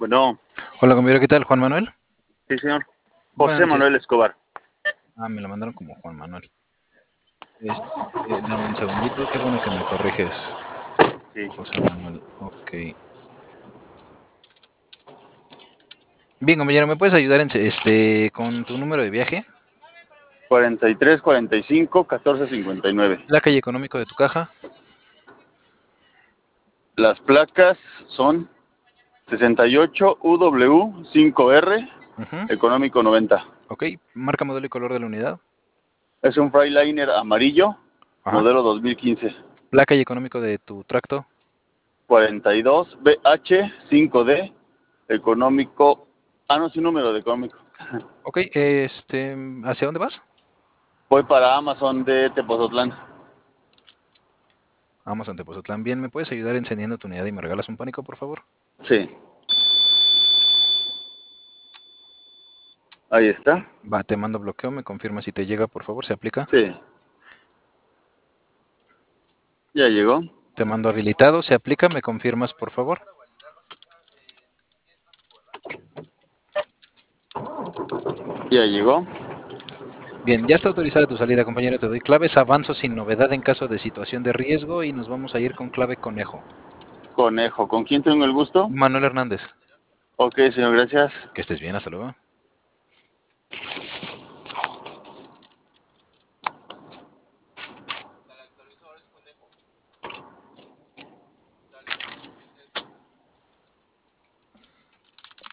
Bueno, Hola, compañero, ¿qué tal? ¿Juan Manuel? sí, señor. Buenas José noches. Manuel Escobar. Ah, me lo mandaron como Juan Manuel. Dame un segundito, qué bueno que me corriges. Sí. José Manuel, ok. Bien, compañero, ¿me puedes ayudar con tu número de viaje? 43 45 14 59. La calle económico de tu caja. Las placas son 68 UW 5R, Ujú. económico 90. Ok, marca, modelo y color de la unidad. Es un Freightliner amarillo, Ajá. modelo 2015. Placa y económico de tu tracto. 42 BH 5D, económico. Ah, no, sin número de económico. Ok, ¿hacia dónde vas? Voy para Amazon de Tepozotlán. Vamos ante Pozotlán. Bien, ¿me puedes ayudar encendiendo tu unidad y me regalas un pánico, por favor? Sí, ahí está. Va, te mando bloqueo, me confirma si te llega, por favor, se aplica. Sí, ya llegó. Te mando habilitado, se aplica, me confirmas, por favor. Ya llegó. Bien, ya está autorizada tu salida, compañero. Te doy claves, avanzo sin novedad en caso de situación de riesgo y nos vamos a ir con clave conejo. Conejo, ¿con quién tengo el gusto? Manuel Hernández, Ok, señor, gracias. que estés bien, hasta luego.